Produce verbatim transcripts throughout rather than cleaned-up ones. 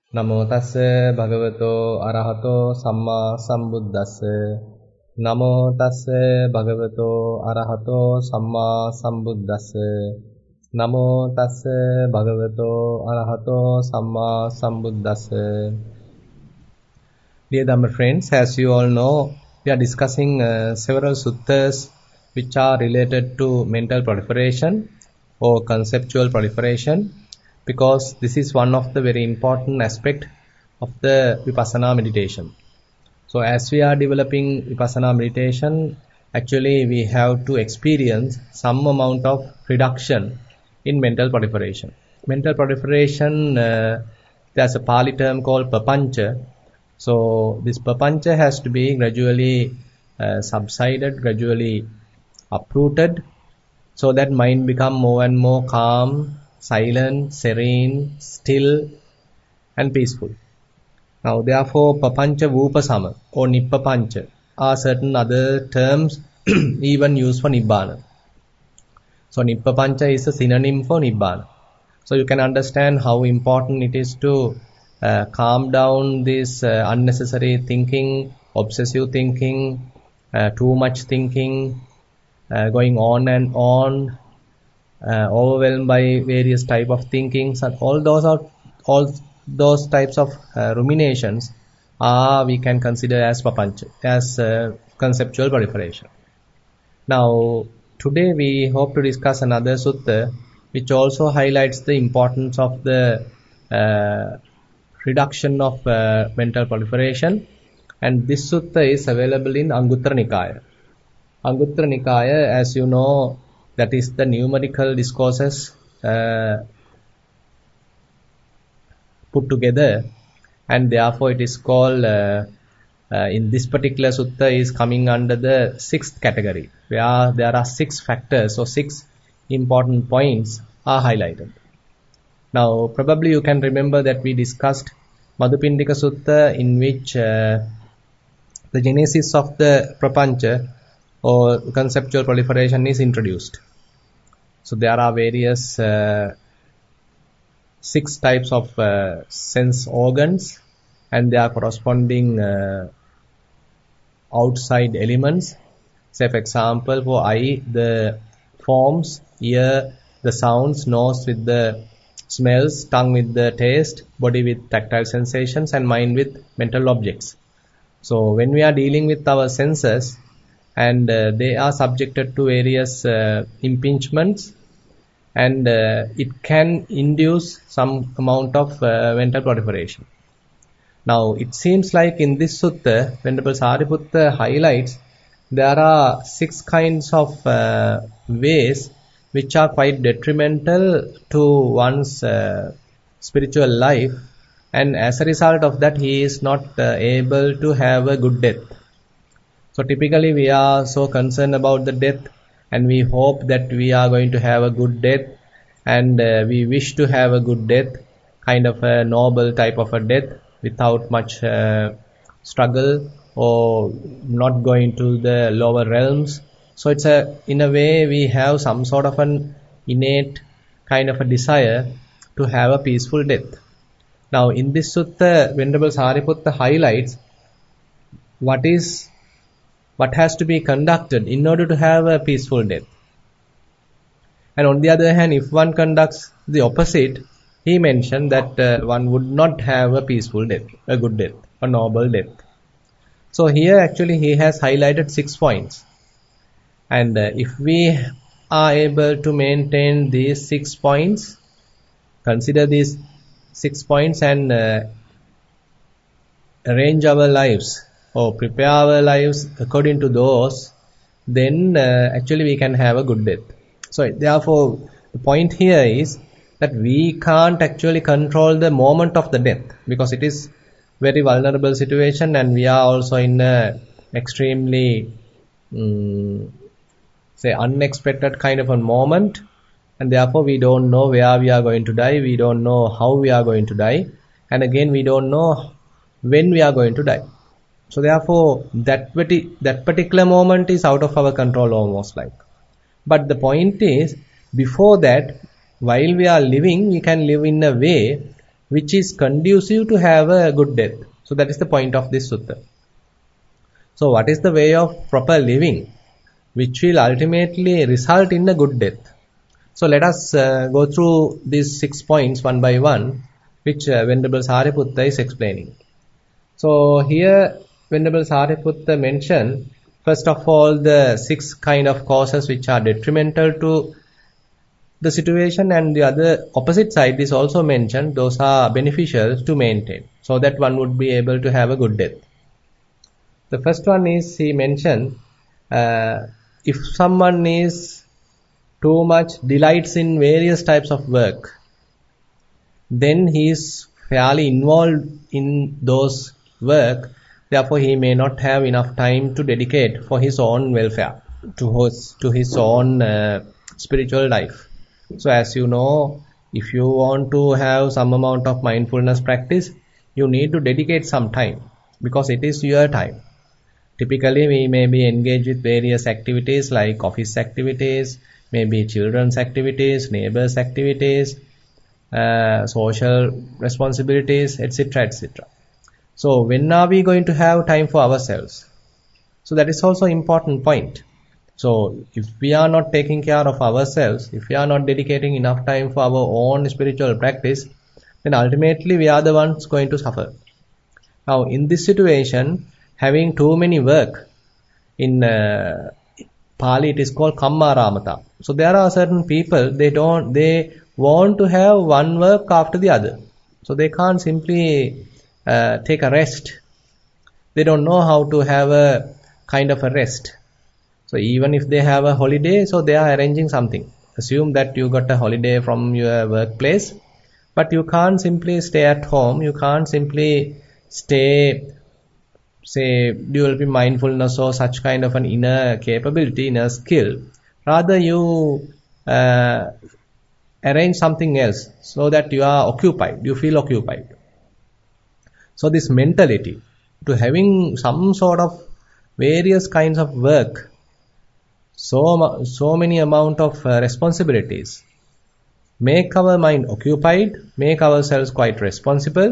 නමෝ තස්ස භගවතෝ අරහතෝ සම්මා සම්බුද්දස්ස නමෝ තස්ස භගවතෝ අරහතෝ සම්මා සම්බුද්දස්ස නමෝ තස්ස භගවතෝ අරහතෝ සම්මා සම්බුද්දස්ස. Dear Dhamma friends, as you all know, we are discussing uh, several suttas which are related to mental proliferation or conceptual proliferation, because this is one of the very important aspect of the Vipassana meditation. So as we are developing Vipassana meditation, actually we have to experience some amount of reduction in mental proliferation. Mental proliferation, uh, there's a Pali term called papancha. So this papancha has to be gradually uh, subsided, gradually uprooted, so that mind become more and more calm, silent, serene, still and peaceful. Now therefore papancha vupasama or nippapancha are certain other terms even used for nibbana. So nippapancha is a synonym for nibbana. So you can understand how important it is to uh, calm down this uh, unnecessary thinking, obsessive thinking, uh, too much thinking, uh, going on and on, Uh, overwhelmed by various type of thinkings, and all those are all those types of uh, ruminations are we can consider as papancha, as uh, conceptual proliferation. Now today we hope to discuss another sutta which also highlights the importance of the uh, reduction of uh, mental proliferation, and this sutta is available in Anguttara Nikaya. Anguttara Nikaya, as you know, that is the numerical discourses uh, put together, and therefore it is called uh, uh, in this particular sutta is coming under the sixth category, where there are six factors or six important points are highlighted. Now probably you can remember that we discussed Madhupindika Sutta, in which uh, the genesis of the prapancha or conceptual proliferation is introduced. So there are various uh, six types of uh, sense organs, and their corresponding uh, outside elements. Say for example, for eye, the forms; ear, the sounds; nose with the smells; tongue with the taste; body with tactile sensations; and mind with mental objects. So when we are dealing with our senses, and uh, they are subjected to various uh, impingements, and uh, it can induce some amount of uh, mental proliferation. Now it seems like in this sutta, Venerable Sariputta highlights there are six kinds of uh, ways which are quite detrimental to one's uh, spiritual life, and as a result of that he is not uh, able to have a good death. So typically we are so concerned about the death, and we hope that we are going to have a good death, and uh, we wish to have a good death, kind of a noble type of a death without much uh, struggle, or not going to the lower realms. So it's a, in a way we have some sort of an innate kind of a desire to have a peaceful death. Now in this sutta, Venerable Sariputta highlights what is what has to be conducted in order to have a peaceful death. And on the other hand, if one conducts the opposite, he mentioned that uh, one would not have a peaceful death, a good death, a noble death. So here actually he has highlighted six points. And uh, if we are able to maintain these six points, consider these six points and uh, arrange our lives or prepare our lives according to those, then uh, actually we can have a good death. So therefore the point here is that we can't actually control the moment of the death, because it is very vulnerable situation, and we are also in a extremely um, say unexpected kind of a moment, and therefore we don't know where we are going to die, we don't know how we are going to die, and again we don't know when we are going to die. So therefore that that particular moment is out of our control almost like. But the point is, before that, while we are living, we can live in a way which is conducive to have a good death. So that is the point of this sutta. So what is the way of proper living which will ultimately result in a good death? So let us uh, go through these six points one by one, which uh, Venerable Sariputta is explaining. So here Venerable Sariputta mentioned first of all the six kind of causes which are detrimental to the situation, and the other opposite side is also mentioned, those are beneficial to maintain, so that one would be able to have a good death. The first one is, he mentioned, uh, if someone is too much delights in various types of work, then he is fairly involved in those work, therefore he may not have enough time to dedicate for his own welfare, to his, to his own uh, spiritual life. So as you know, if you want to have some amount of mindfulness practice, you need to dedicate some time, because it is your time. Typically we may be engaged with various activities like office activities, maybe children's activities, neighbors activities, uh, social responsibilities, etc, et cetera. So when are we going to have time for ourselves? So that is also important point. So if we are not taking care of ourselves, if we are not dedicating enough time for our own spiritual practice, then ultimately we are the ones going to suffer. Now in this situation, having too many work, in uh, Pali it is called kammaramata. So there are certain people, they don't, they want to have one work after the other. So they can't simply uh, take a rest. They don't know how to have a kind of a rest. So even if they have a holiday, so they are arranging something. Assume that you got a holiday from your workplace, but you can't simply stay at home. You can't simply stay, say, developing mindfulness or such kind of an inner capability, inner skill. Rather you uh, arrange something else so that you are occupied, you feel occupied. So this mentality to having some sort of various kinds of work, So, so many amount of uh, responsibilities, make our mind occupied, make ourselves quite responsible,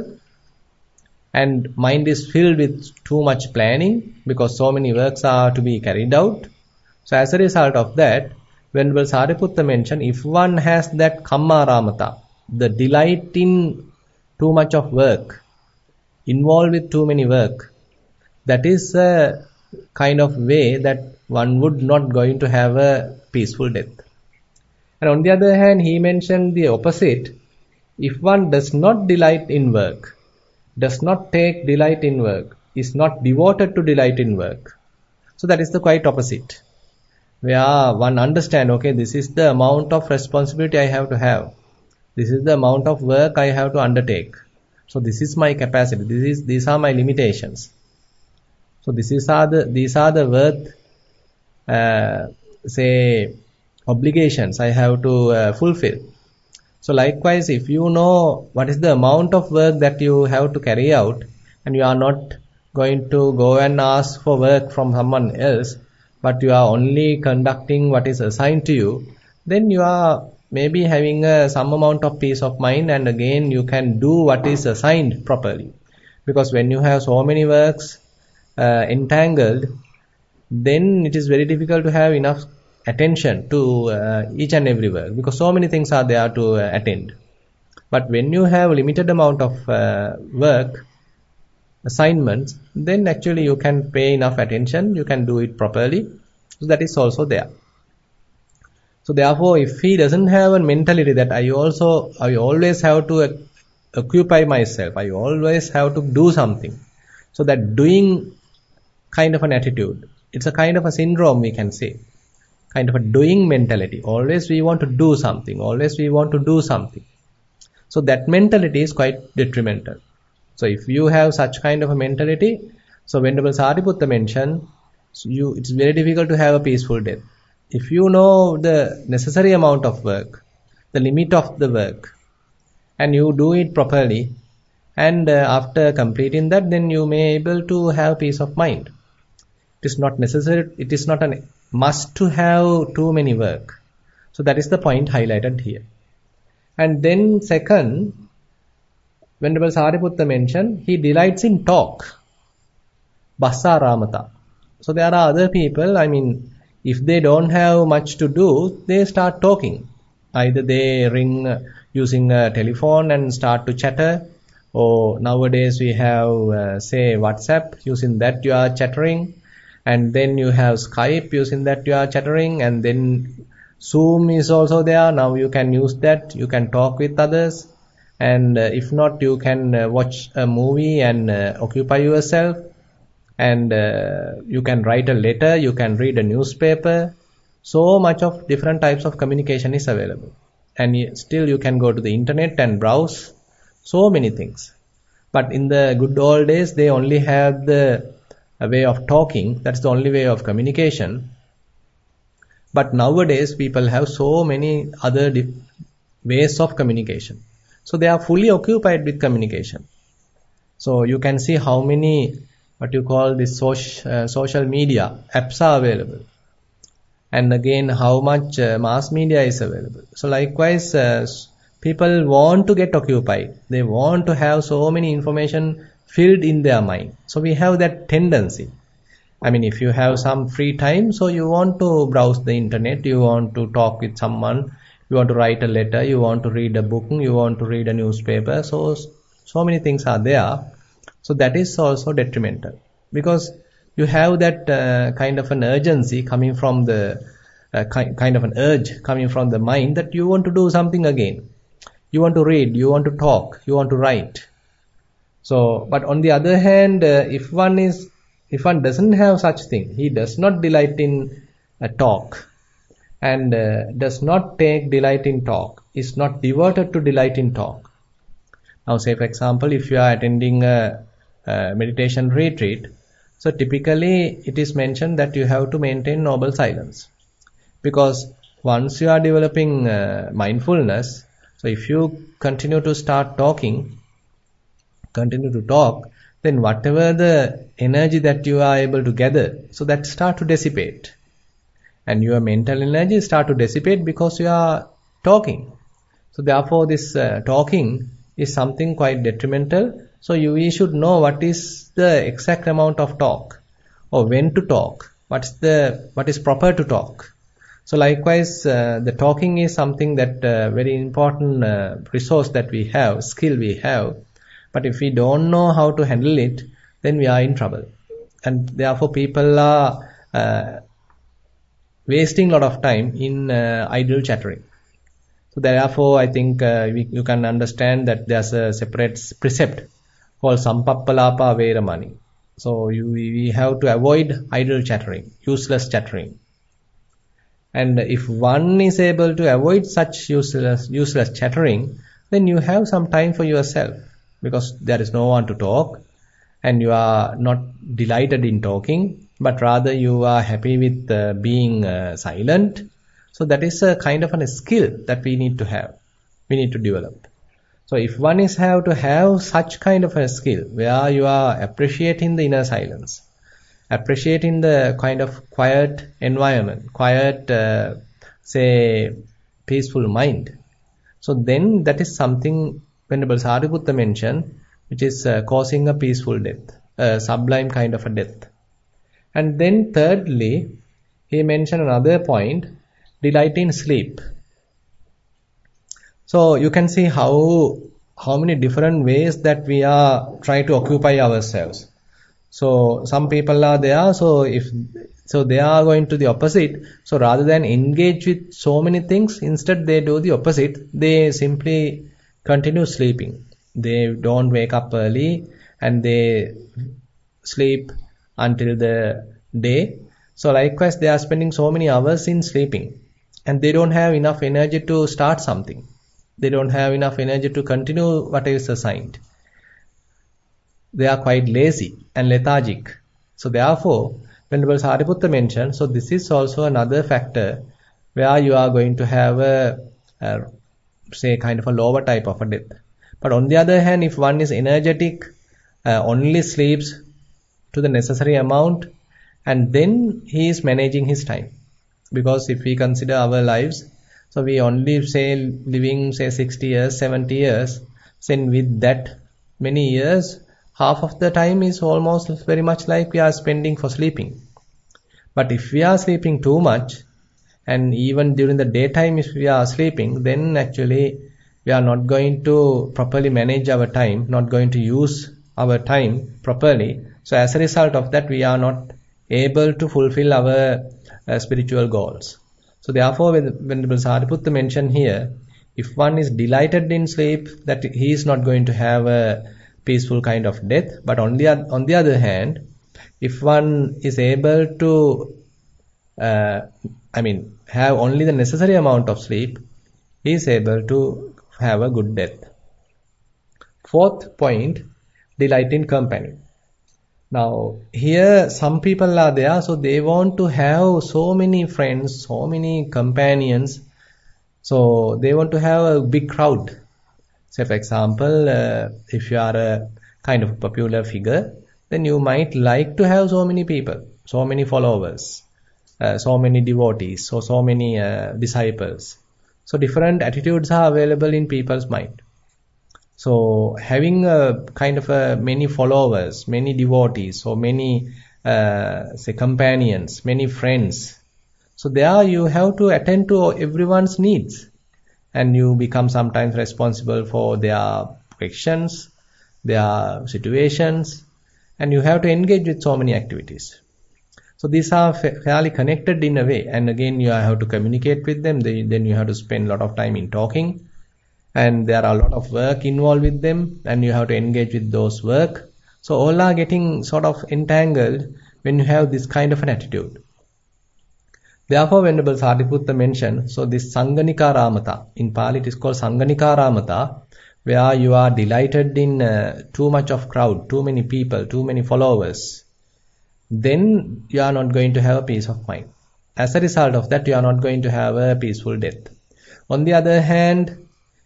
and mind is filled with too much planning because so many works are to be carried out. So as a result of that, Venerable Sariputta mentioned, if one has that kammaramata, the delight in too much of work, involved with too many work, that is a kind of way that one would not going to have a peaceful death. And on the other hand, he mentioned the opposite. If one does not delight in work, does not take delight in work, is not devoted to delight in work, so that is the quite opposite, where one understand, okay, this is the amount of responsibility I have to have, this is the amount of work I have to undertake, so this is my capacity, this is these are my limitations. So this is are the these are the worth, uh, say, obligations I have to uh, fulfill. So likewise, if you know what is the amount of work that you have to carry out, and you are not going to go and ask for work from someone else, but you are only conducting what is assigned to you, then you are maybe having uh, some amount of peace of mind, and again you can do what is assigned properly. Because when you have so many works Uh, entangled, then it is very difficult to have enough attention to uh, each and every work, because so many things are there to uh, attend. But when you have limited amount of uh, work assignments, then actually you can pay enough attention, you can do it properly. So that is also there. So therefore, if he doesn't have a mentality that I also I always have to uh, occupy myself, I always have to do something, so that doing kind of an attitude, it's a kind of a syndrome, we can say, kind of a doing mentality. Always we want to do something, always we want to do something. So that mentality is quite detrimental. So if you have such kind of a mentality, so Venerable Sariputta mentioned, so you, it's very difficult to have a peaceful death. If you know the necessary amount of work, the limit of the work, and you do it properly, and uh, after completing that, then you may able to have peace of mind. It is not necessary, it is not a must to have too many work. So that is the point highlighted here. And then second, Venerable Sariputta mentioned, he delights in talk. Bassa Ramata. So there are other people, I mean, if they don't have much to do, they start talking. Either they ring uh, using a telephone and start to chatter, or nowadays we have, uh, say, WhatsApp, using that you are chattering, and then you have Skype, using that you are chattering, and then Zoom is also there. Now you can use that, you can talk with others, and uh, if not, you can uh, watch a movie and uh, occupy yourself, and uh, you can write a letter, you can read a newspaper. So much of different types of communication is available, and still you can go to the internet and browse so many things. But in the good old days, they only have the a way of talking. That's the only way of communication. But nowadays people have so many other ways of communication, so they are fully occupied with communication. So you can see how many what you call this social, uh, social media apps are available, and again how much uh, mass media is available. So likewise, uh, people want to get occupied, they want to have so many information filled in their mind. So we have that tendency. I mean, if you have some free time, so you want to browse the internet, you want to talk with someone, you want to write a letter, you want to read a book, you want to read a newspaper. So so many things are there. So that is also detrimental, because you have that uh, kind of an urgency coming from the uh, ki- kind of an urge coming from the mind that you want to do something again. You want to read, you want to talk, you want to write. So, but on the other hand, uh, if one is, if one doesn't have such thing, he does not delight in uh, talk, and uh, does not take delight in talk, is not devoted to delight in talk. Now, say for example, if you are attending a Uh, meditation retreat, so typically it is mentioned that you have to maintain noble silence, because once you are developing uh, mindfulness, so if you continue to start talking, continue to talk, then whatever the energy that you are able to gather, so that start to dissipate, and your mental energy start to dissipate because you are talking. So therefore this uh, talking is something quite detrimental. So you we should know what is the exact amount of talk, or when to talk, what's the what is proper to talk. So likewise, uh, the talking is something that uh, very important uh, resource that we have, skill we have. But if we don't know how to handle it, then we are in trouble, and therefore people are uh, wasting a lot of time in uh, idle chattering. So therefore, I think uh, we, you can understand that there's a separate precept called Sampappalapa Veramani. So you, we have to avoid idle chattering, useless chattering. And if one is able to avoid such useless, useless chattering, then you have some time for yourself, because there is no one to talk, and you are not delighted in talking, but rather you are happy with uh, being uh, silent. So that is a kind of a skill that we need to have, we need to develop. So if one is have to have such kind of a skill where you are appreciating the inner silence, appreciating the kind of quiet environment, quiet, uh, say, peaceful mind, so then that is something Venerable Sariputta mentioned, which is uh, causing a peaceful death, a sublime kind of a death. And then thirdly, he mentioned another point, delight in sleep. So you can see how how many different ways that we are trying to occupy ourselves. So some people are there, so if so they are going to the opposite. So rather than engage with so many things, instead they do the opposite. They simply continue sleeping. They don't wake up early, and they sleep until the day. So likewise, they are spending so many hours in sleeping, and they don't have enough energy to start something. They don't have enough energy to continue what is assigned. They are quite lazy and lethargic. So therefore, Venerable Sariputta mentioned, so this is also another factor where you are going to have a, a say kind of a lower type of a death. But on the other hand, if one is energetic, uh, only sleeps to the necessary amount, and then he is managing his time. Because if we consider our lives, so we only say living say sixty years, seventy years, then with that many years, half of the time is almost very much like we are spending for sleeping. But if we are sleeping too much, and even during the daytime if we are sleeping, then actually we are not going to properly manage our time, not going to use our time properly. So as a result of that, we are not able to fulfill our uh, spiritual goals. So therefore, when Venerable Sariputta mentioned here, if one is delighted in sleep, that he is not going to have a peaceful kind of death. But on the, on the other hand, if one is able to uh, I mean, have only the necessary amount of sleep, he is able to have a good death. Fourth point, delight in company. Now, here some people are there, so they want to have so many friends, so many companions, so they want to have a big crowd. Say, for example, uh, if you are a kind of popular figure, then you might like to have so many people, so many followers. Uh, so many devotees, so so many uh, disciples. So different attitudes are available in people's mind. So having a kind of a many followers, many devotees, so many uh, say companions, many friends. So there you have to attend to everyone's needs, and you become sometimes responsible for their questions, their situations, and you have to engage with so many activities. So these are fairly connected in a way, and again you have to communicate with them, then you have to spend a lot of time in talking, and there are a lot of work involved with them, and you have to engage with those work. So all are getting sort of entangled when you have this kind of an attitude. Therefore, Venerable Sariputta mentioned, so this Sanganika Ramata, in Pali it is called Sanganika Ramata, where you are delighted in uh, too much of crowd, too many people, too many followers, then you are not going to have a peace of mind. As a result of that, you are not going to have a peaceful death. On the other hand,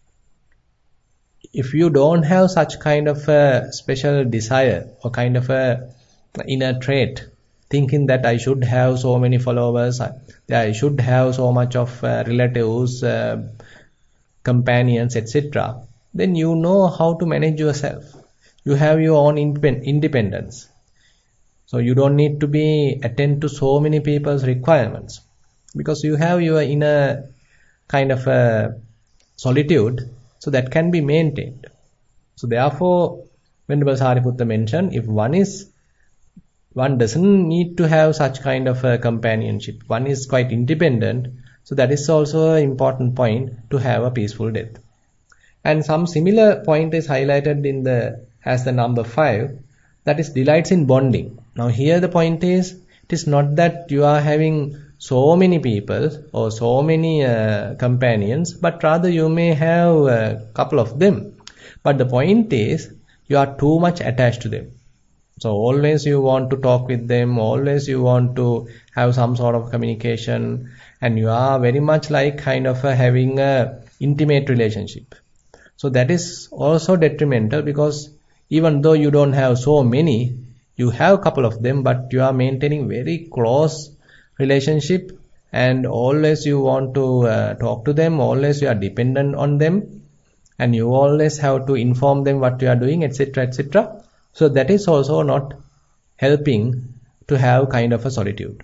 if you don't have such kind of a special desire or kind of a inner trait, thinking that I should have so many followers, I should have so much of uh, relatives, uh, companions, et cetera, then you know how to manage yourself. You have your own independence. So you don't need to be attend to so many people's requirements, because you have your inner kind of a solitude, so that can be maintained. So therefore, Venerable Sariputta mentioned, if one is one doesn't need to have such kind of a companionship, one is quite independent, so that is also an important point to have a peaceful death. And some similar point is highlighted in the as the number five, that is delights in bonding. Now here the point is, it is not that you are having so many people or so many uh, companions, but rather you may have a couple of them. But the point is, you are too much attached to them. So always you want to talk with them, always you want to have some sort of communication, and you are very much like kind of uh, having a intimate relationship. So that is also detrimental, because even though you don't have so many, you have a couple of them, but you are maintaining very close relationship, and always you want to uh, talk to them, always you are dependent on them, and you always have to inform them what you are doing, etc, et cetera. So that is also not helping to have kind of a solitude.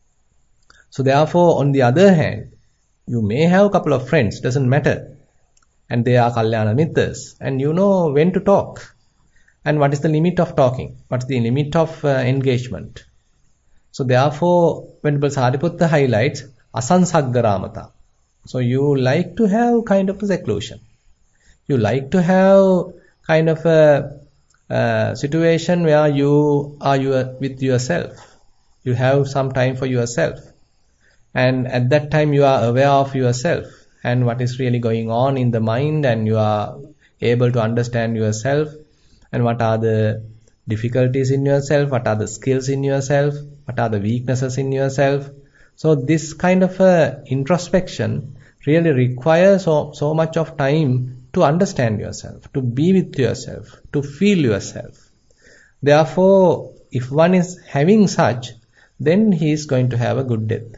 So therefore, on the other hand, you may have a couple of friends, doesn't matter, and they are Kalyana Mittas, and you know when to talk. And what is the limit of talking? What is the limit of uh, engagement? So therefore, Venerable Sariputta highlights Asansaggaramata. So you like to have kind of a seclusion. You like to have kind of a, a situation where you are your, with yourself. You have some time for yourself. And at that time you are aware of yourself and what is really going on in the mind, and you are able to understand yourself, and what are the difficulties in yourself, what are the skills in yourself, what are the weaknesses in yourself. So this kind of a introspection really requires so, so much of time to understand yourself, to be with yourself, to feel yourself. Therefore, if one is having such, then he is going to have a good death.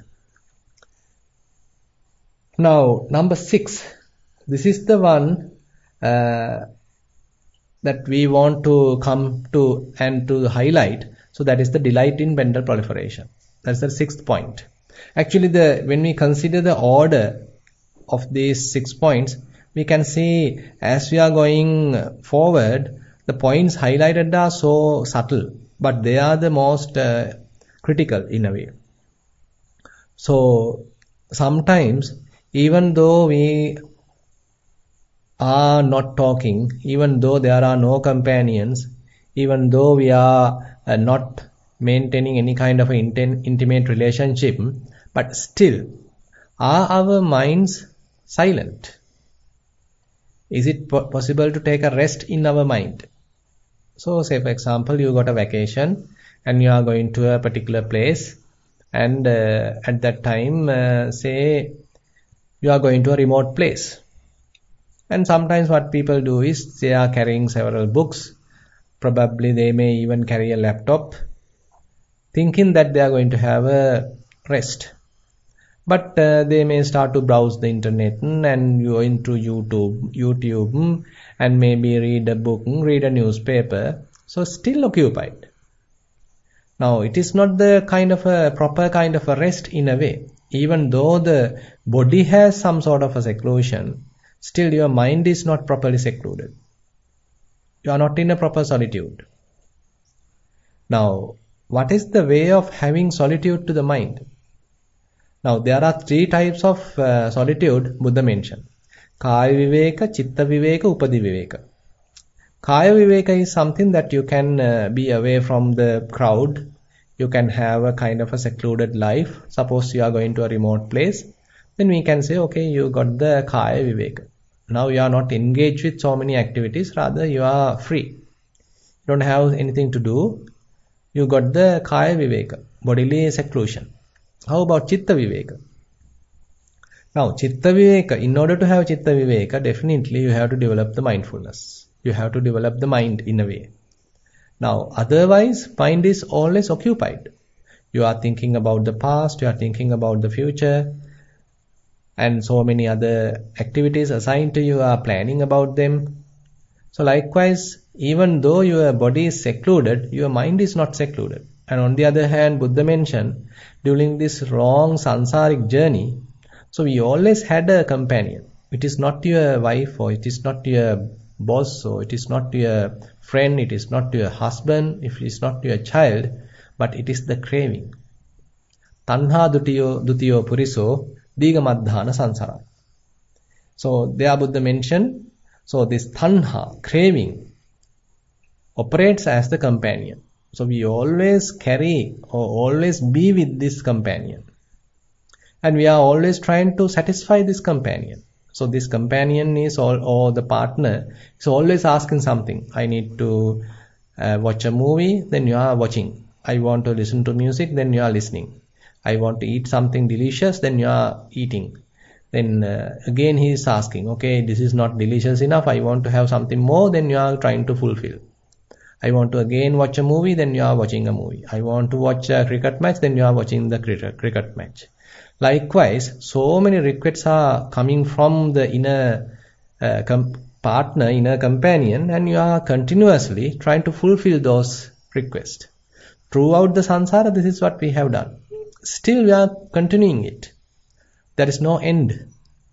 Now, number six. This is the one uh, that we want to come to and to highlight. So that is the delight in mental proliferation. That's the sixth point. Actually, the when we consider the order of these six points, we can see as we are going forward, the points highlighted are so subtle, but they are the most uh, critical in a way. So sometimes, even though we are not talking, even though there are no companions, even though we are uh, not maintaining any kind of an intimate relationship, but still, are our minds silent? Is it po- possible to take a rest in our mind? So, say for example, you got a vacation and you are going to a particular place, and uh, at that time, uh, say you are going to a remote place. And sometimes what people do is they are carrying several books. Probably they may even carry a laptop, thinking that they are going to have a rest. But uh, they may start to browse the internet and go into YouTube, YouTube and maybe read a book, read a newspaper. So still occupied. Now it is not the kind of a proper kind of a rest in a way. Even though the body has some sort of a seclusion, still your mind is not properly secluded. You are not in a proper solitude. Now, what is the way of having solitude to the mind? Now, there are three types of uh, solitude Buddha mentioned. Kaya Viveka, Chitta Viveka, Upadi Viveka. Kaya Viveka is something that you can uh, be away from the crowd. You can have a kind of a secluded life. Suppose you are going to a remote place. Then we can say, okay, you got the Kaya Viveka. Now you are not engaged with so many activities. Rather, you are free. You don't have anything to do. You got the Kaya Viveka, bodily seclusion. How about Chitta Viveka? Now, Chitta Viveka, in order to have Chitta Viveka, definitely you have to develop the mindfulness. You have to develop the mind in a way. Now, otherwise, mind is always occupied. You are thinking about the past, you are thinking about the future, and so many other activities assigned to you are planning about them. So likewise, even though your body is secluded, your mind is not secluded. And on the other hand, Buddha mentioned, during this long sansaric journey, so we always had a companion. It is not your wife, or it is not your boss, or it is not your friend, it is not your husband, if it is not your child, but it is the craving. Tanha dutiyo, dutiyo puriso, digamadhana sansara. So there Buddha mentioned, so this tanha, craving, operates as the companion. So we always carry or always be with this companion. And we are always trying to satisfy this companion. So this companion is all, or the partner is always asking something. I need to uh, watch a movie, then you are watching. I want to listen to music, then you are listening. I want to eat something delicious, then you are eating. Then uh, again he is asking, okay, this is not delicious enough. I want to have something more, then you are trying to fulfill. I want to again watch a movie, then you are watching a movie. I want to watch a cricket match, then you are watching the cricket, cricket match. Likewise, so many requests are coming from the inner uh, com- partner, inner companion, and you are continuously trying to fulfill those requests. Throughout the samsara, this is what we have done. Still we are continuing it. There is no end.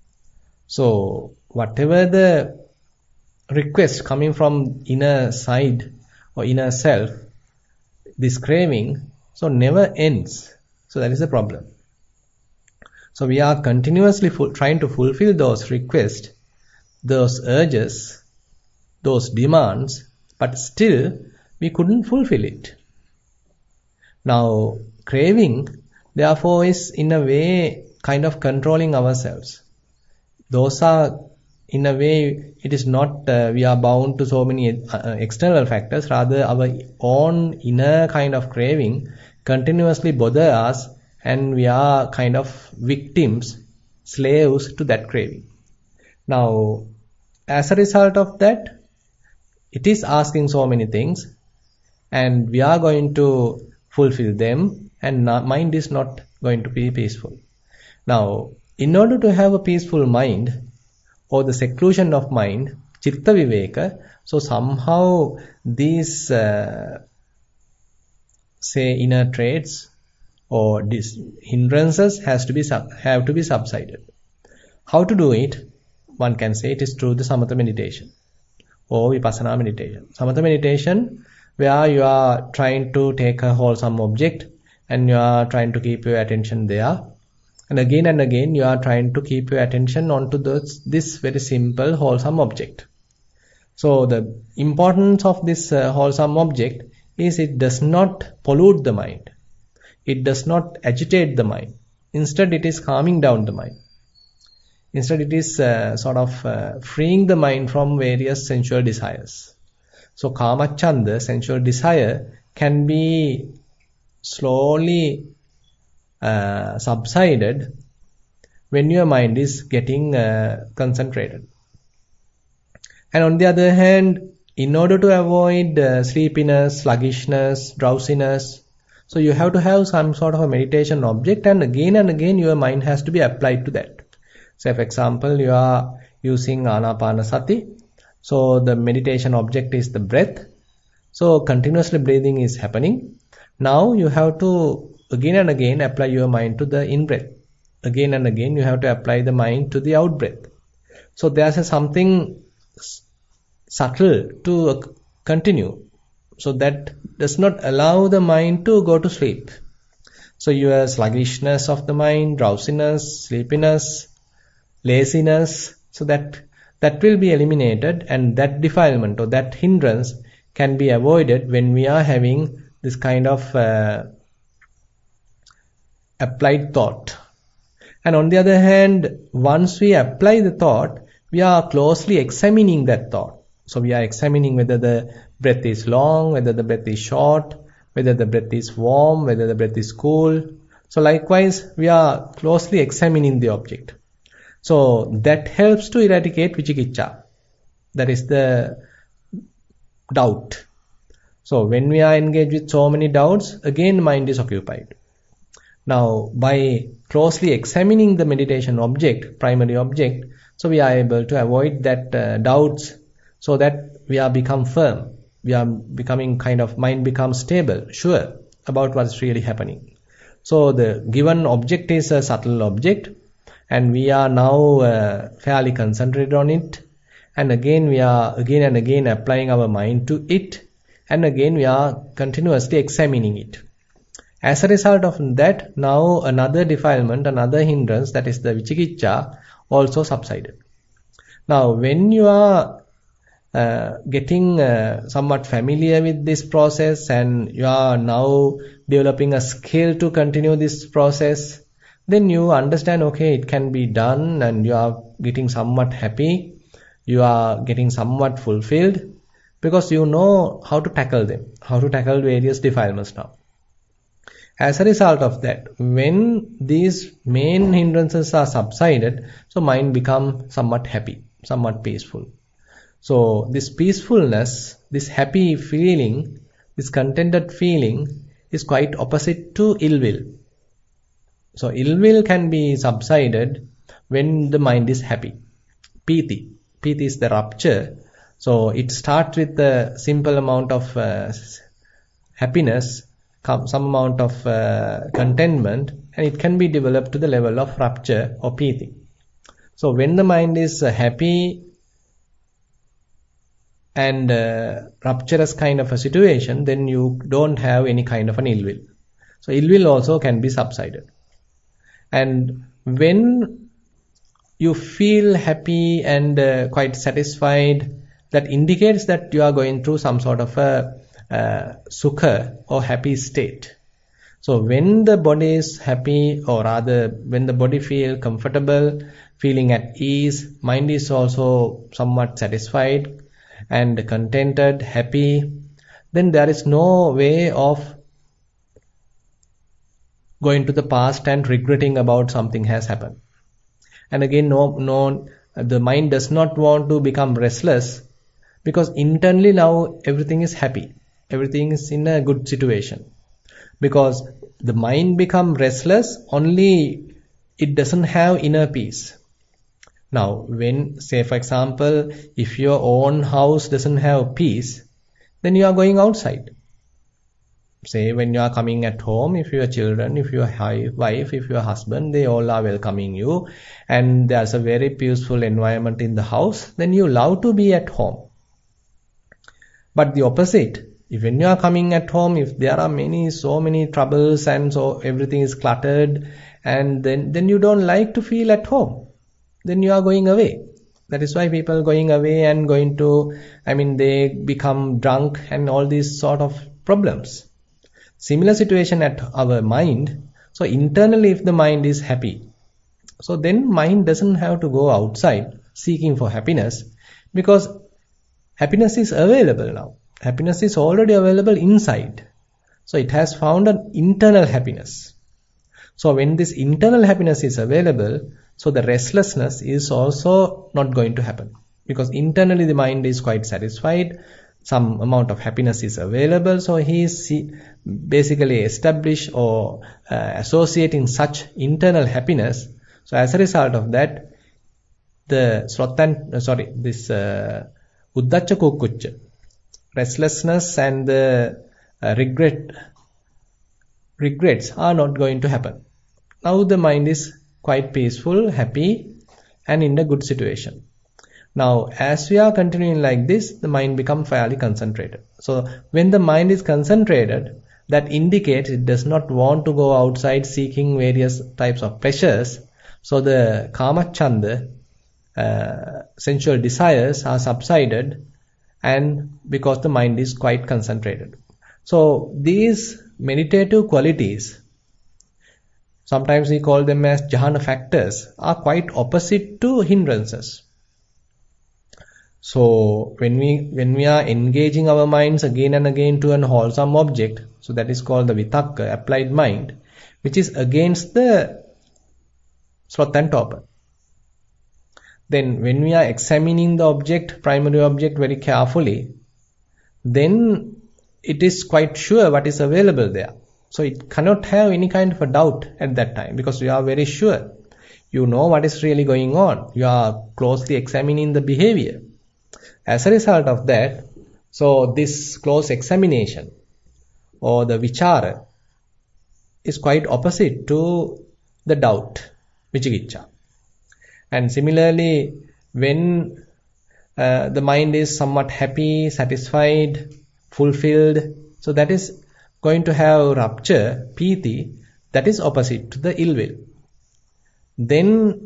So, whatever the request coming from inner side or inner self, this craving, so never ends. So that is the problem. So we are continuously full, trying to fulfill those requests, those urges, those demands, but still we couldn't fulfill it. Now, craving, therefore, is in a way kind of controlling ourselves. Those are, in a way, it is not, uh, we are bound to so many uh, external factors, rather our own inner kind of craving continuously bother us, and we are kind of victims, slaves to that craving. Now, as a result of that, it is asking so many things, and we are going to fulfill them, and not, mind is not going to be peaceful. Now, in order to have a peaceful mind, or the seclusion of mind, Chitta Viveka, So somehow these uh, say inner traits or these hindrances has to be have to be subsided. How to do it? One can say it is through the samatha meditation or vipassana meditation. Samatha meditation, where you are trying to take a wholesome object and you are trying to keep your attention there, and again and again you are trying to keep your attention onto this, this very simple wholesome object. So the importance of this uh, wholesome object is it does not pollute the mind. It does not agitate the mind. Instead, it is calming down the mind. Instead, it is uh, sort of uh, freeing the mind from various sensual desires. So kamachanda, sensual desire, can be slowly uh, subsided when your mind is getting uh, concentrated. And on the other hand, in order to avoid uh, sleepiness, sluggishness, drowsiness, so you have to have some sort of a meditation object, and again and again your mind has to be applied to that. Say for example, you are using Anapanasati. So the meditation object is the breath. So continuously breathing is happening. Now you have to again and again apply your mind to the in-breath. Again and again you have to apply the mind to the out-breath. So there's a something subtle to continue. So that does not allow the mind to go to sleep. So your sluggishness of the mind, drowsiness, sleepiness, laziness, so that that will be eliminated, and that defilement or that hindrance can be avoided when we are having this kind of uh, applied thought. And on the other hand, once we apply the thought, we are closely examining that thought. So we are examining whether the breath is long, whether the breath is short, whether the breath is warm, whether the breath is cool. So likewise, we are closely examining the object. So that helps to eradicate vicikiccha. That is the doubt. So when we are engaged with so many doubts, again mind is occupied. Now by closely examining the meditation object, primary object, so we are able to avoid that uh, doubts, so that we are become firm. We are becoming kind of, mind becomes stable, sure about what's really happening. So the given object is a subtle object, and we are now uh, fairly concentrated on it, and again we are again and again applying our mind to it, and again we are continuously examining it. As a result of that, now another defilement, another hindrance, that is the vicikiccha, also subsided. Now when you are uh, getting uh, somewhat familiar with this process, and you are now developing a skill to continue this process, then you understand, okay, it can be done, and you are getting somewhat happy, you are getting somewhat fulfilled, because you know how to tackle them, how to tackle various defilements now. As a result of that, when these main hindrances are subsided, so mind becomes somewhat happy, somewhat peaceful. So this peacefulness, this happy feeling, this contented feeling is quite opposite to ill will. So ill will can be subsided when the mind is happy. Piti. Piti is the rapture. So it starts with a simple amount of uh, happiness, some amount of uh, contentment, and it can be developed to the level of rapture or piti. So when the mind is uh, happy and uh, rapturous kind of a situation, then you don't have any kind of an ill will. So ill will also can be subsided. And when you feel happy and uh, quite satisfied, that indicates that you are going through some sort of a uh, sukha or happy state. So when the body is happy, or rather when the body feels comfortable, feeling at ease, mind is also somewhat satisfied and contented, happy, then there is no way of going to the past and regretting about something has happened. And again, no, no, the mind does not want to become restless, because internally now everything is happy, everything is in a good situation. Because the mind become restless only it doesn't have inner peace. Now, when, say for example, if your own house doesn't have peace, then you are going outside. Say when you are coming at home, if your children, if your wife, if your husband, they all are welcoming you and there's a very peaceful environment in the house, then you love to be at home. But the opposite, if when you are coming at home, if there are many, so many troubles and so everything is cluttered, and then, then you don't like to feel at home, then you are going away. That is why people are going away and going to, I mean, they become drunk and all these sort of problems. Similar situation at our mind. So internally, if the mind is happy, so then mind doesn't have to go outside seeking for happiness, because happiness is available now. Happiness is already available inside. So it has found an internal happiness. So when this internal happiness is available, so the restlessness is also not going to happen, because internally the mind is quite satisfied. Some amount of happiness is available, so he is basically established or uh, associating such internal happiness. So as a result of that, the srotan, uh, sorry, this uh, uddacha kukkucca, restlessness and the uh, regret, regrets are not going to happen. Now the mind is quite peaceful, happy, and in a good situation. Now, as we are continuing like this, the mind becomes fairly concentrated. So, when the mind is concentrated, that indicates it does not want to go outside seeking various types of pleasures. So, the kamachanda, uh, sensual desires are subsided, and because the mind is quite concentrated. So, these meditative qualities, sometimes we call them as jhana factors, are quite opposite to hindrances. So when we when we are engaging our minds again and again to an wholesome object, so that is called the vitakka, applied mind, which is against the srotantopa. Then when we are examining the object, primary object, very carefully, then it is quite sure what is available there. So it cannot have any kind of a doubt at that time, because you are very sure. You know what is really going on. You are closely examining the behavior. As a result of that, so this close examination or the vichara is quite opposite to the doubt, vichikiccha. And similarly, when uh, the mind is somewhat happy, satisfied, fulfilled, so that is going to have rupture, piti, that is opposite to the ill will. Then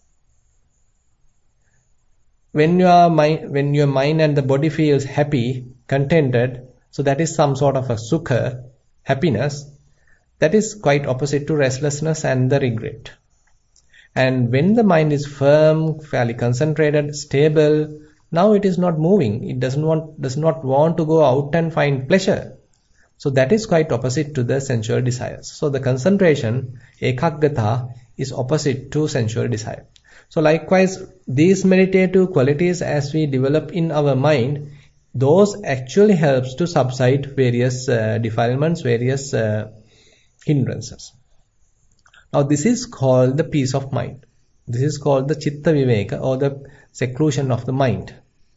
when your mind, when your mind and the body feels happy, contented, so that is some sort of a sukha, happiness, that is quite opposite to restlessness and the regret. And when the mind is firm, fairly concentrated, stable, now it is not moving. It doesn't want, does not want to go out and find pleasure. So that is quite opposite to the sensual desires. So the concentration, ekaggata, is opposite to sensual desire. So likewise, these meditative qualities as we develop in our mind, those actually helps to subside various uh, defilements, various uh, hindrances. Now this is called the peace of mind. This is called the chitta viveka, or the seclusion of the mind.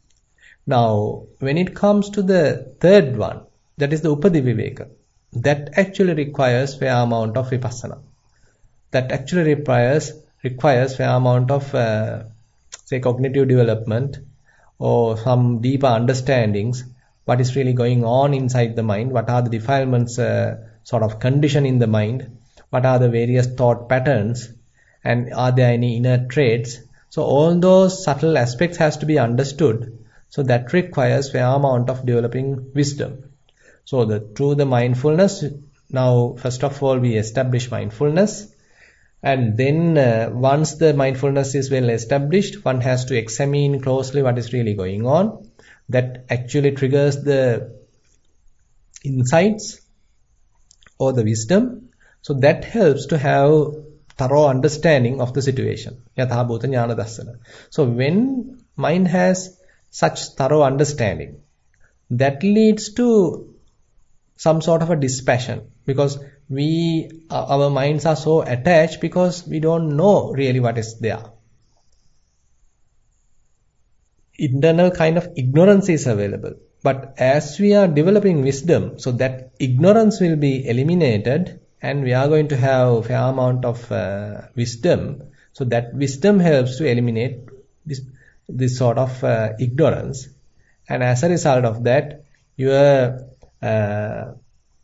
Now when it comes to the third one, that is the upadi viveka, that actually requires fair amount of vipassana. That actually requires requires fair amount of uh, say cognitive development or some deeper understandings, what is really going on inside the mind, what are the defilements uh, sort of condition in the mind, what are the various thought patterns, and are there any inner traits. So all those subtle aspects has to be understood. So that requires fair amount of developing wisdom. So the through the mindfulness, now first of all we establish mindfulness. And then uh, once the mindfulness is well established, one has to examine closely what is really going on. That actually triggers the insights or the wisdom. So that helps to have thorough understanding of the situation. Yatha bhuta jnana dassana. So when mind has such thorough understanding, that leads to some sort of a dispassion, because we our minds are so attached because we don't know really what is there. internal kind of ignorance is available. But as we are developing wisdom, so that ignorance will be eliminated and we are going to have a fair amount of uh, wisdom. So that wisdom helps to eliminate this, this sort of uh, ignorance. And as a result of that, your uh,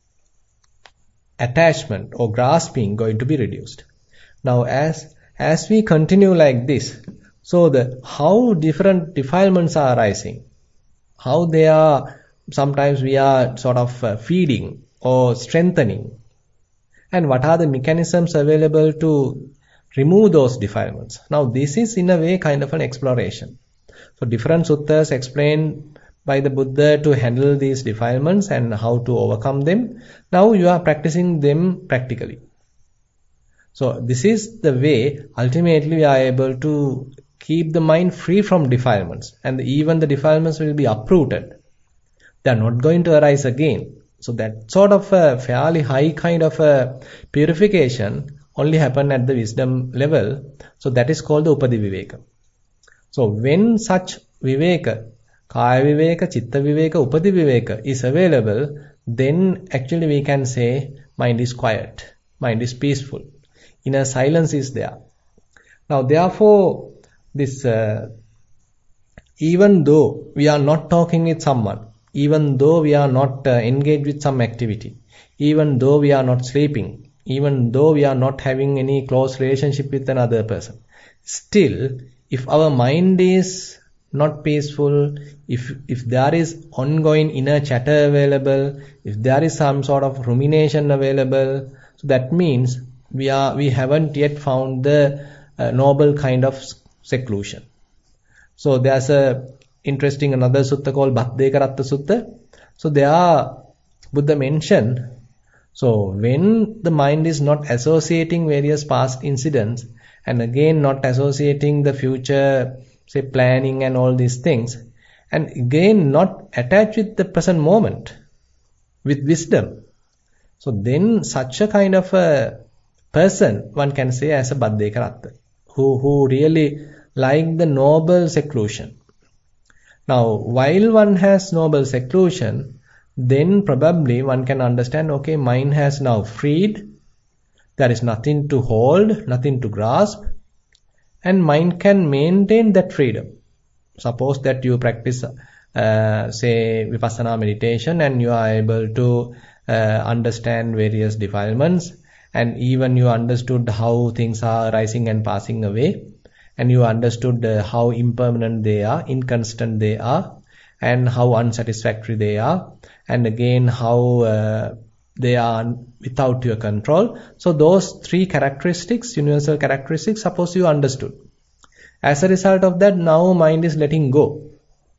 attachment or grasping going to be reduced. Now as as we continue like this, so the how different defilements are arising, how they are, sometimes we are sort of uh, feeding or strengthening, and what are the mechanisms available to remove those defilements. Now this is in a way kind of an exploration. So different suttas explain by the Buddha to handle these defilements and how to overcome them. Now you are practicing them practically. So this is the way ultimately we are able to keep the mind free from defilements, and even the defilements will be uprooted. They are not going to arise again. So that sort of a fairly high kind of a purification only happen at the wisdom level. So that is called the Upadi Viveka. So when such Viveka, Kaya Viveka, Chitta Viveka, Upadi Viveka is available, then actually we can say mind is quiet, mind is peaceful, inner silence is there. Now therefore, this uh, even though we are not talking with someone, even though we are not uh, engaged with some activity, even though we are not sleeping, even though we are not having any close relationship with another person, still if our mind is not peaceful, if if there is ongoing inner chatter available, if there is some sort of rumination available, so that means we are we haven't yet found the uh, noble kind of seclusion. So there's a interesting another sutta called Bhaddekaratta Sutta. So there Buddha mentioned, so when the mind is not associating various past incidents and again not associating the future, say planning and all these things, and again not attached with the present moment with wisdom, so then such a kind of a person one can say as a Bhaddekaratta, who, who really like the noble seclusion. Now while one has noble seclusion, then probably one can understand, okay, mind has now freed, there is nothing to hold, nothing to grasp, and mind can maintain that freedom. Suppose that you practice uh, say Vipassana meditation and you are able to uh, understand various defilements, and even you understood how things are rising and passing away, and you understood uh, how impermanent they are, inconstant they are, and how unsatisfactory they are, and again how uh, they are without your control. So those three characteristics, universal characteristics, suppose you understood. As a result of that, now mind is letting go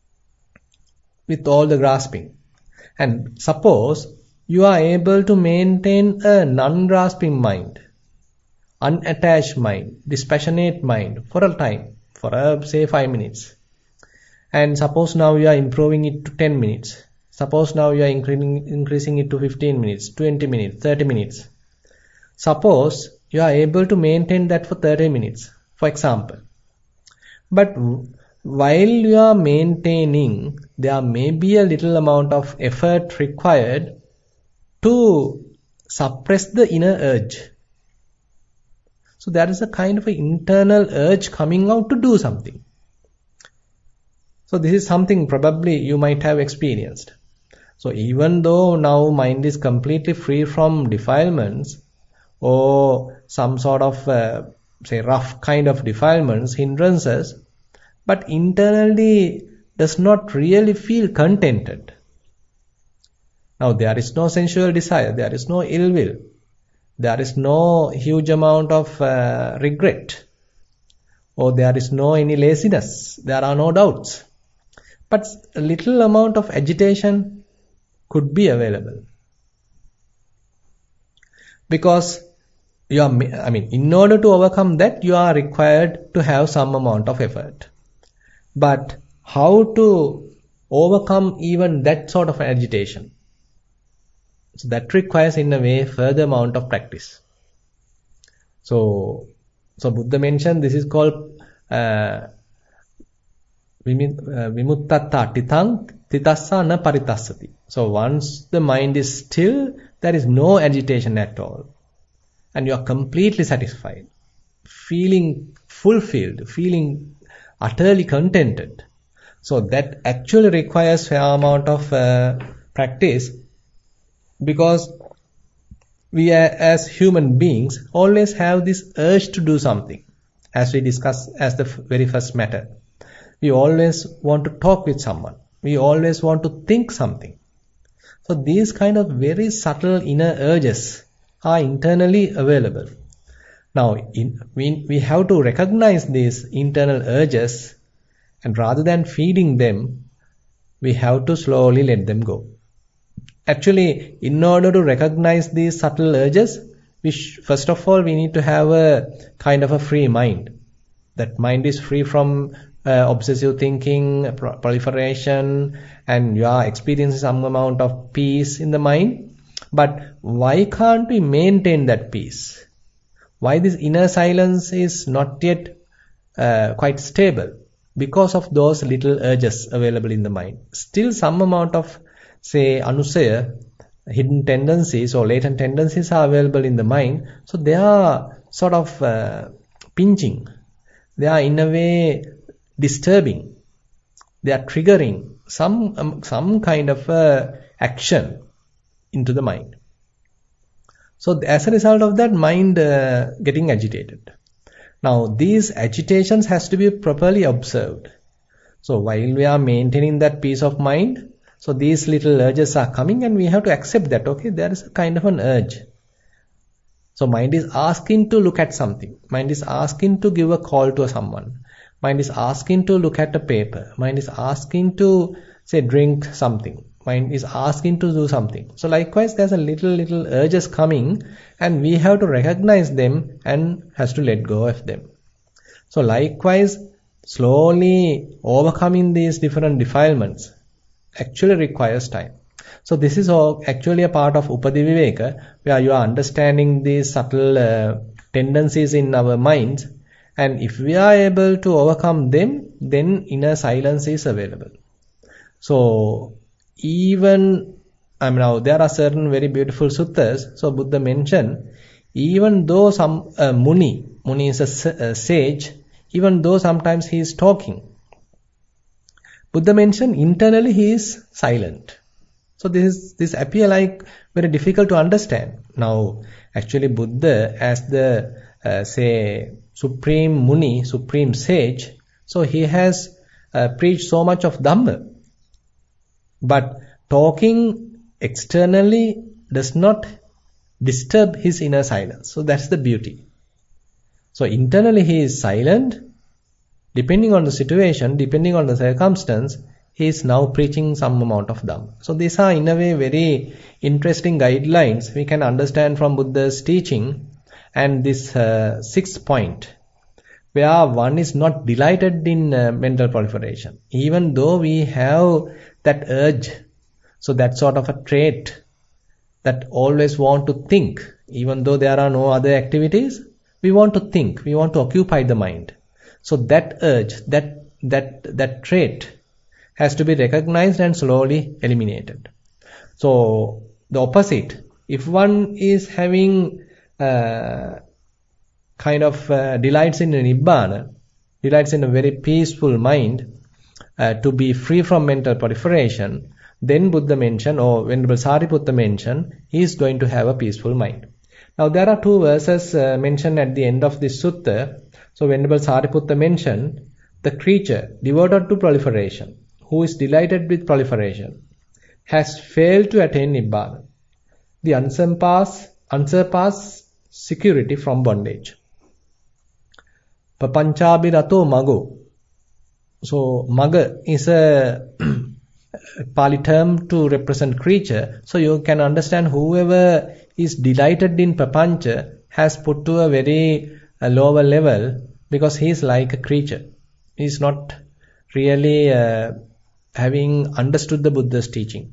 with all the grasping. And suppose you are able to maintain a non-grasping mind, unattached mind, dispassionate mind for a time, for a, say five minutes. And suppose now you are improving it to ten minutes. Suppose now you are increasing, increasing it to fifteen minutes, twenty minutes, thirty minutes. Suppose you are able to maintain that for thirty minutes, for example. But while you are maintaining, there may be a little amount of effort required to suppress the inner urge. So there is a kind of an internal urge coming out to do something. So this is something probably you might have experienced. So even though now mind is completely free from defilements or some sort of uh, say rough kind of defilements, hindrances, but internally does not really feel contented. Now there is no sensual desire, there is no ill will, there is no huge amount of uh, regret, or there is no any laziness, there are no doubts. But a little amount of agitation could be available. Because you are, I mean, in order to overcome that, you are required to have some amount of effort. But how to overcome even that sort of agitation? So that requires in a way further amount of practice. So, so Buddha mentioned this is called uh, Vimuttatta titang titassa na paritassati. So once the mind is still, there is no agitation at all. And you are completely satisfied, feeling fulfilled, feeling utterly contented. So that actually requires fair amount of uh, practice, because we are, as human beings always have this urge to do something, as we discussed as the very first matter. We always want to talk with someone. We always want to think something. So these kind of very subtle inner urges are internally available. Now, in, we, we have to recognize these internal urges, and rather than feeding them, we have to slowly let them go. Actually, in order to recognize these subtle urges, we sh- first of all, we need to have a kind of a free mind. That mind is free from uh, obsessive thinking, pro- proliferation, and you are experiencing some amount of peace in the mind. But why can't we maintain that peace? Why this inner silence is not yet uh, quite stable? Because of those little urges available in the mind. Still some amount of, say, anusaya, hidden tendencies or latent tendencies are available in the mind. So they are sort of uh, pinching. They are in a way disturbing. They are triggering some um, some kind of uh, action into the mind. So as a result of that, mind uh, getting agitated. Now these agitations has to be properly observed. So while we are maintaining that peace of mind, so these little urges are coming, and we have to accept that, okay, there is a kind of an urge. So mind is asking to look at something. Mind is asking to give a call to someone. Mind is asking to look at a paper. Mind is asking to, say, drink something. Mind is asking to do something. So likewise, there's a little, little urges coming, and we have to recognize them and has to let go of them. So likewise, slowly overcoming these different defilements actually requires time. So this is all actually a part of Upadiviveka, where you are understanding these subtle uh, tendencies in our minds, and if we are able to overcome them, then inner silence is available. So even, I mean, now there are certain very beautiful suttas. So Buddha mentioned, even though some uh, Muni, Muni is a, a sage, even though sometimes he is talking, Buddha mentioned internally he is silent. So this is, this appear like very difficult to understand. Now, actually Buddha, as the uh, say supreme Muni, supreme sage, so he has uh, preached so much of Dhamma. But talking externally does not disturb his inner silence. So that's the beauty. So internally he is silent. Depending on the situation, depending on the circumstance, he is now preaching some amount of Dhamma. So these are in a way very interesting guidelines we can understand from Buddha's teaching. And this uh, sixth point, where one is not delighted in uh, mental proliferation. Even though we have that urge, so that sort of a trait that always want to think, even though there are no other activities, we want to think, we want to occupy the mind. So that urge, that that that trait has to be recognized and slowly eliminated. So the opposite, if one is having uh, kind of uh, delights in Nibbana, delights in a very peaceful mind, uh, to be free from mental proliferation, then Buddha mentioned, or Venerable Sariputta mentioned, he is going to have a peaceful mind. Now there are two verses uh, mentioned at the end of this sutta. So Venerable Sariputta mentioned, the creature devoted to proliferation, who is delighted with proliferation, has failed to attain Nibbana, the unsurpassed, unsurpassed security from bondage. Papanchabhirato mago. So maga is a Pali term to represent creature. So you can understand whoever is delighted in papancha has put to a very a lower level, because he is like a creature. He is not really uh, having understood the Buddha's teaching.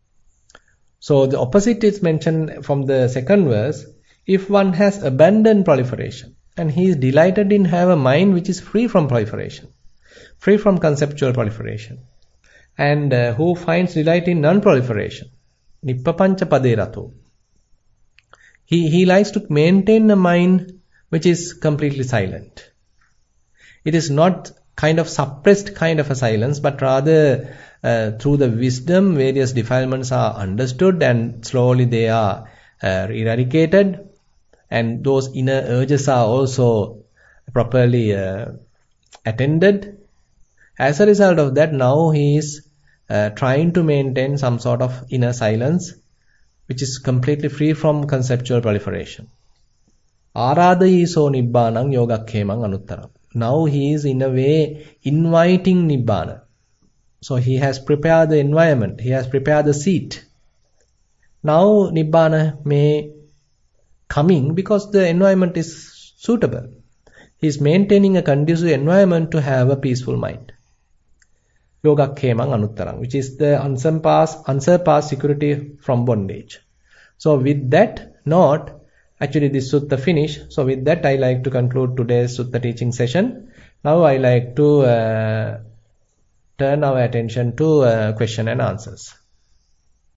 So the opposite is mentioned from the second verse. If one has abandoned proliferation and he is delighted in have a mind which is free from proliferation, free from conceptual proliferation. And uh, who finds delight in non-proliferation. Nippapancha pade rato. He, he likes to maintain a mind which is completely silent. It is not kind of suppressed kind of a silence, but rather uh, through the wisdom, various defilements are understood and slowly they are uh, eradicated, and those inner urges are also properly uh, attended. As a result of that, now he is uh, trying to maintain some sort of inner silence which is completely free from conceptual proliferation. Aradayiso nibbanang yogakkemang anuttaram. Now he is in a way inviting Nibbana. So he has prepared the environment, he has prepared the seat. Now Nibbana may coming because the environment is suitable. He is maintaining a conducive environment to have a peaceful mind. Yogakkemang anuttarang, which is the unsurpassed, unsurpassed security from bondage. So with that note, actually this sutta finished. So with that I like to conclude today's sutta teaching session. Now I like to uh, turn our attention to uh, question and answers.